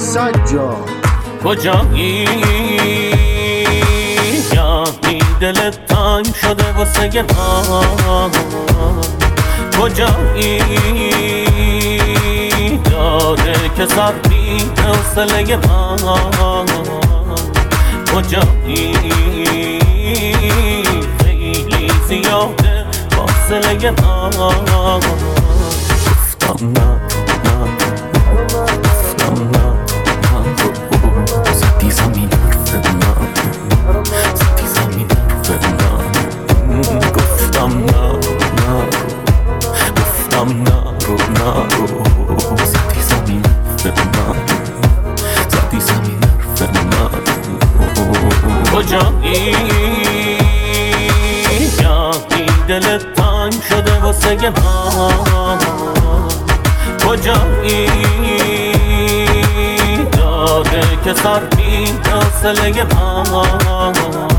سجاد کجایی؟ یعنی دلت تنگ شده واسه من؟ کجایی؟ داره که سر بی حوصله من؟ کجایی؟ خیلی زیاده فاصله من. گفتم نه گفتم نه زدی زمین حرف من، زدی زمین حرف من. گفتم نه گفتم نه زدی زمین حرف من، زدی زمین حرف من. کجایی؟ یعنی دلت تنگ شده واسه من؟ کجایی؟ داده که سر بی حوصله من.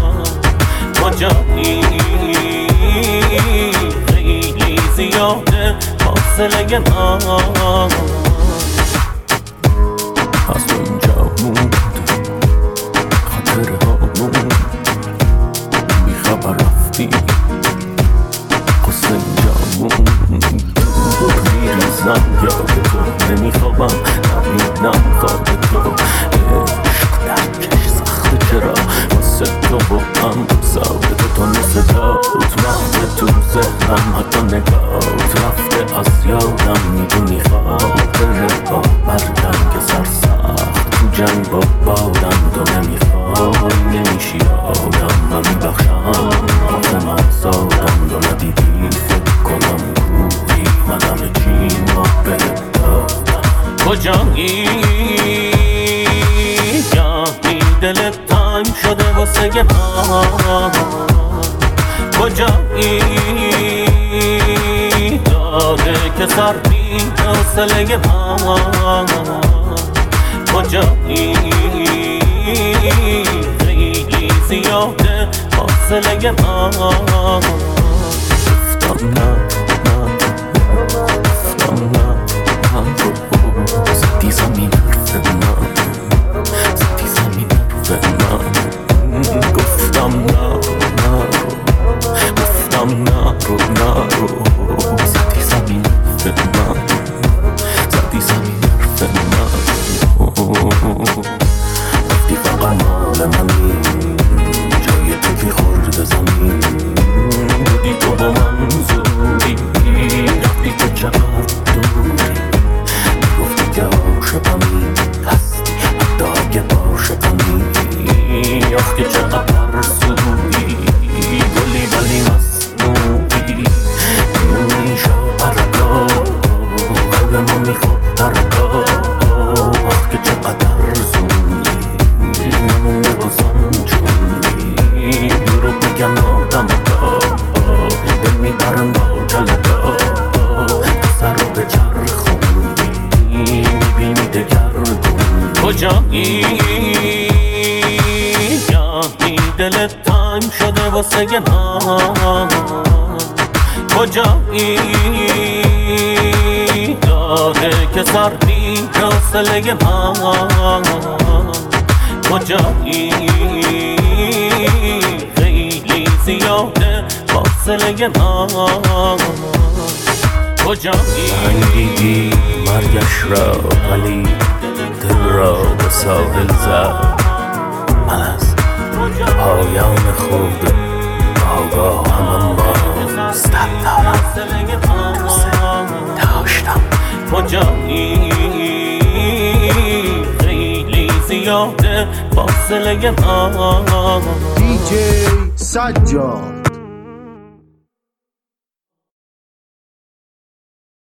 کجایی؟ خیلی زیاده فاصله من. از اونجا موند خاطره ها موند، بی خبر رفتی قصه اینجا موند. میریزم یاد تو، نمیخوابم نبینم خواب تو. عشق درکش سخته چرا واسه تو با هم ساده تو نصدات رفته تو ذهنم، حتی نگات رفته از یادم. میدونی خاطره با برگم که سرسخت تو جنگ با بادم. تو نمیخوای نمیشی آدم، من میبخشم آخه من سادم. تو ندیدی فکر کنم کوری من همه چی ما بهت دادم. کجایی؟ یعنی دلت تنگ شده واسه من؟ کجایی؟ داده که سر بی حوصله من. کجایی؟ خیلی زیاده فاصله من. گفتم نه گفتم نه زدی زمین حرف من، زدی زمین حرف من. گفتم نه گفتم نه زدی زمین حرف من، زدی زمین حرف من. وقتی فقط مال منی، جای تو که خورد زمین. بودی تو با من زودی، رفتی تو چقدر دوری. گفتی که عاشقمی هستی حتی اگه عاشقمی. آخ که چقدر سودی، گلی ولی مصنوعی. میشا برگاه قلب ما میخواد برگاه. آخ که چقدر زونی، نمونده بازم چونی. دروغ میگن آدم دل میبرن با جلدا. سر رو به چرخوندی، میبینی دگردون. کجایی؟ یعنی دلت تنگ شده واسه من؟ کجایی؟ داده که سر بی حوصله من. کجایی؟ خیلی زیاده فاصله من. کجایی؟ دیدی مرگش را ولی دل را به ساحل زد. من از پایان خود آگاه هم باز داشتم. کجایی؟ خیلی زیاده فاصله من. دیجی سجاد